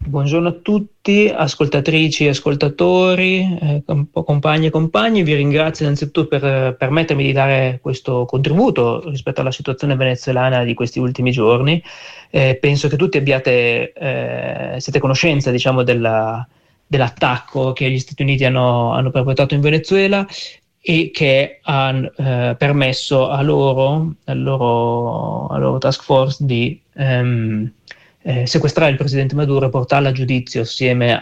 Buongiorno a tutti, ascoltatrici e ascoltatori, compagni e compagni. Vi ringrazio innanzitutto per permettermi di dare questo contributo rispetto alla situazione venezuelana di questi ultimi giorni. Penso che tutti siete a conoscenza, diciamo, dell'attacco che gli Stati Uniti hanno perpetrato in Venezuela e che ha permesso al loro task force di sequestrare il presidente Maduro e portarlo a giudizio assieme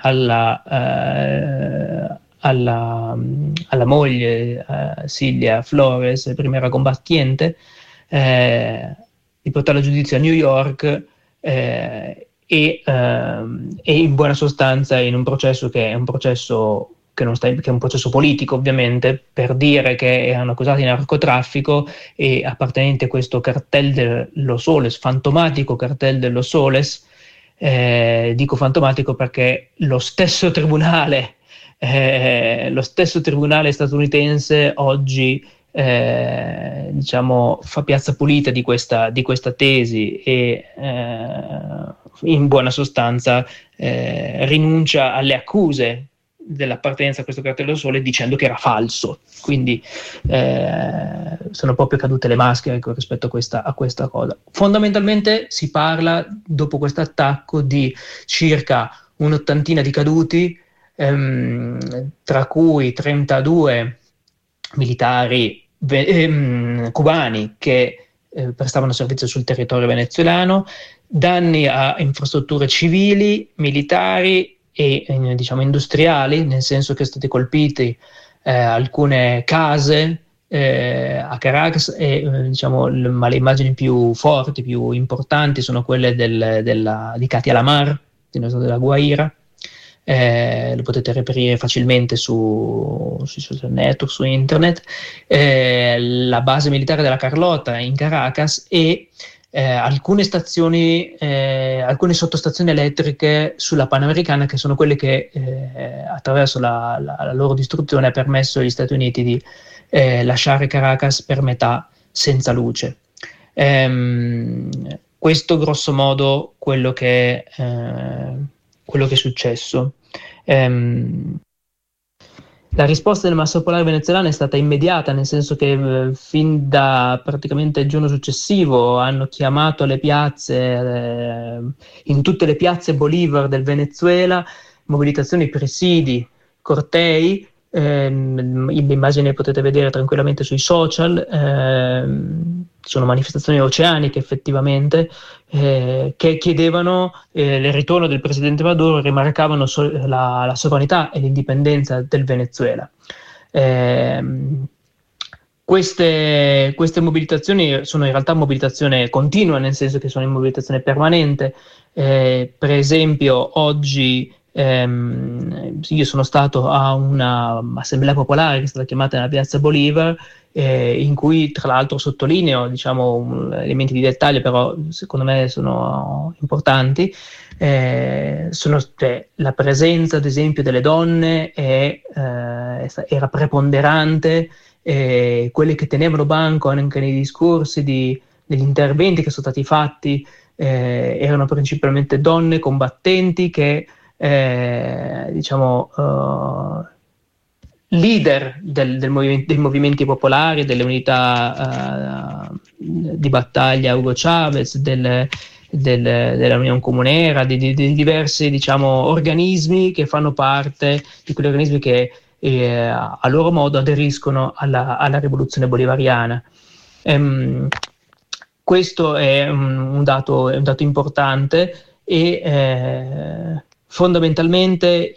alla moglie Cilia Flores, primera combattiente, di portarlo a giudizio a New York e in buona sostanza in un processo che è un processo che è un processo politico, ovviamente, per dire che erano accusati di narcotraffico e appartenenti a questo cartel dello Soles, fantomatico cartel dello Soles. Dico fantomatico perché lo stesso tribunale statunitense oggi diciamo fa piazza pulita di questa tesi e in buona sostanza rinuncia alle accuse dell'appartenenza a questo cartello Sole dicendo che era falso. Quindi sono proprio cadute le maschere rispetto a questa cosa. Fondamentalmente si parla, dopo questo attacco, di circa un'ottantina di caduti, tra cui 32 militari cubani che prestavano servizio sul territorio venezuelano, danni a infrastrutture civili, militari e diciamo industriali, nel senso che sono state colpite alcune case a Caracas ma le immagini più forti, più importanti sono quelle di Katia Lamar, della Guaira. Lo potete reperire facilmente sui social network, su internet. La base militare della Carlota in Caracas e alcune sottostazioni elettriche sulla Panamericana, che sono quelle che attraverso la loro distruzione ha permesso agli Stati Uniti di lasciare Caracas per metà senza luce. Questo grosso modo quello che è successo. La risposta del Massa Popolare venezuelano è stata immediata, nel senso che fin da praticamente il giorno successivo hanno chiamato alle piazze, in tutte le piazze Bolivar del Venezuela, mobilitazioni, presidi, cortei. Immagini potete vedere tranquillamente sui social. Sono manifestazioni oceaniche effettivamente, che chiedevano il ritorno del presidente Maduro e rimarcavano la sovranità e l'indipendenza del Venezuela. Queste mobilitazioni sono in realtà mobilitazione continua, nel senso che sono in mobilitazione permanente. Per esempio oggi io sono stato a una assemblea popolare che è stata chiamata nella piazza Bolivar, in cui tra l'altro sottolineo, diciamo, elementi di dettaglio, però secondo me sono importanti. La presenza ad esempio delle donne era preponderante, quelle che tenevano banco anche nei discorsi degli interventi che sono stati fatti erano principalmente donne combattenti che leader dei movimenti popolari, delle unità di battaglia Hugo Chavez, dell'Unione Comunera, di diversi, diciamo, organismi che fanno parte di quegli organismi che a loro modo aderiscono alla rivoluzione bolivariana. Questo è un dato importante e fondamentalmente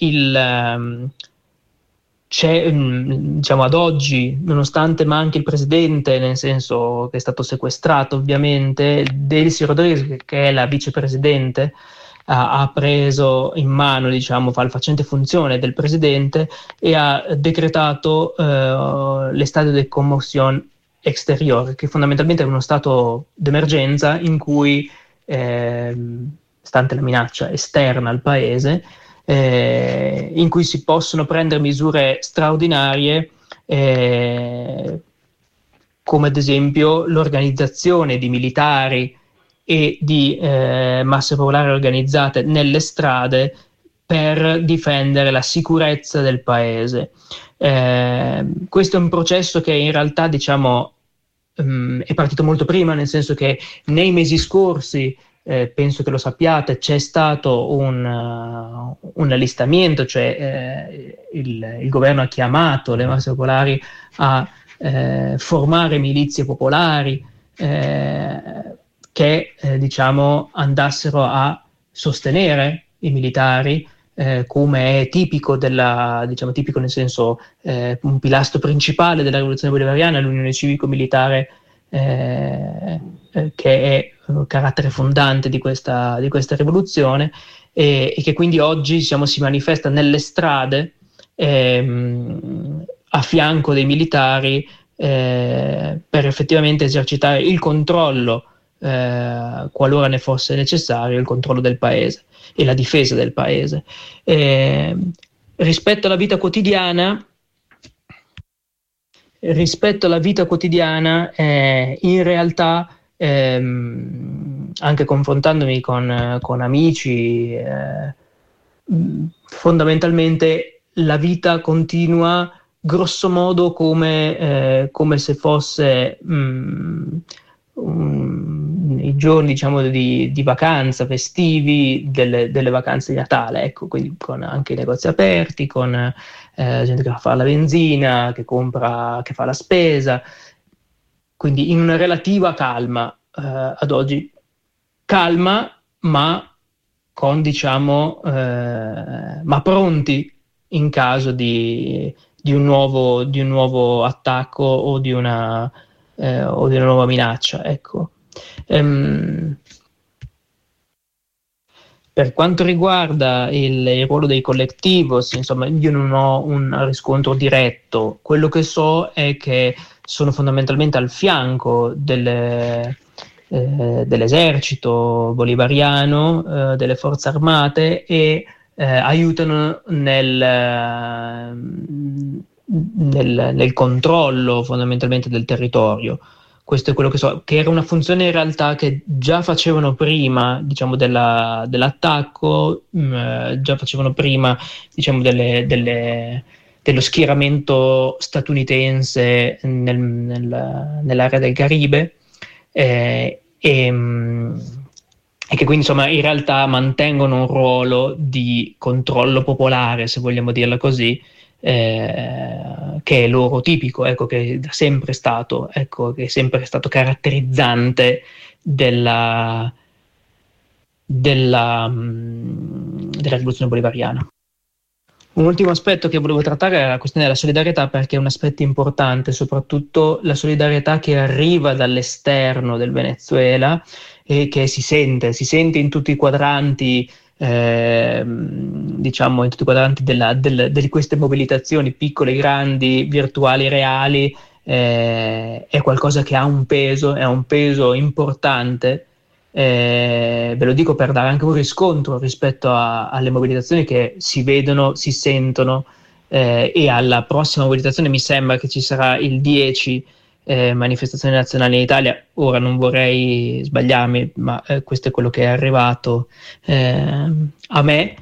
c'è, diciamo, ad oggi, nonostante manchi il presidente, nel senso che è stato sequestrato ovviamente, Delcy Rodriguez, che è la vicepresidente, ha preso in mano, diciamo, fa il facente funzione del presidente e ha decretato l'estato di conmoción exterior, che fondamentalmente è uno stato d'emergenza in cui stante la minaccia esterna al paese, in cui si possono prendere misure straordinarie, come ad esempio l'organizzazione di militari e di masse popolari organizzate nelle strade per difendere la sicurezza del paese. Questo è un processo che in realtà, diciamo, è partito molto prima, nel senso che nei mesi scorsi, penso che lo sappiate, c'è stato un allistamento, cioè il governo ha chiamato le masse popolari a formare milizie popolari che diciamo andassero a sostenere i militari, come è tipico diciamo tipico nel senso un pilastro principale della rivoluzione bolivariana, l'unione civico-militare, che è carattere fondante di questa rivoluzione, e che quindi oggi, diciamo, si manifesta nelle strade a fianco dei militari, per effettivamente esercitare il controllo, qualora ne fosse necessario, il controllo del paese e la difesa del paese. Rispetto alla vita quotidiana, in realtà, anche confrontandomi con amici, fondamentalmente la vita continua grosso modo come se fosse i giorni, diciamo, di vacanza, festivi delle vacanze di Natale, ecco, quindi con anche i negozi aperti, con gente che fa la benzina, che compra, che fa la spesa, quindi in una relativa calma, ad oggi. Calma, ma con, diciamo, ma pronti in caso di un nuovo attacco o di una nuova minaccia, ecco. Per quanto riguarda il ruolo dei colectivos, insomma, io non ho un riscontro diretto. Quello che so è che sono fondamentalmente al fianco dell'esercito bolivariano, delle forze armate, e aiutano nel controllo fondamentalmente del territorio. Questo è quello che so, che era una funzione in realtà che già facevano prima, diciamo, dell'attacco, già facevano prima, diciamo, dello schieramento statunitense nell'area del Caribe, e che quindi, insomma, in realtà mantengono un ruolo di controllo popolare, se vogliamo dirla così, che è loro tipico, ecco, che è sempre stato caratterizzante della rivoluzione bolivariana. Un ultimo aspetto che volevo trattare è la questione della solidarietà, perché è un aspetto importante, soprattutto la solidarietà che arriva dall'esterno del Venezuela e che si sente in tutti i quadranti, diciamo, in tutti i quadranti di queste mobilitazioni piccole, grandi, virtuali, reali. È qualcosa che ha un peso importante. Ve lo dico per dare anche un riscontro rispetto alle mobilitazioni che si vedono, si sentono, e alla prossima mobilitazione mi sembra che ci sarà il 10 manifestazione nazionale in Italia. Ora non vorrei sbagliarmi, ma questo è quello che è arrivato a me.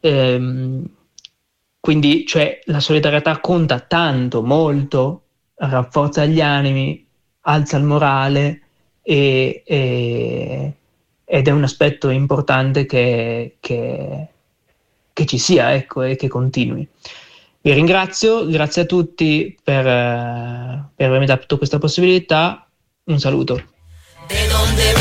Quindi, cioè, la solidarietà conta tanto, molto, rafforza gli animi, alza il morale, ed è un aspetto importante che ci sia, ecco, e che continui. Vi ringrazio, grazie a tutti per avermi dato questa possibilità. Un saluto.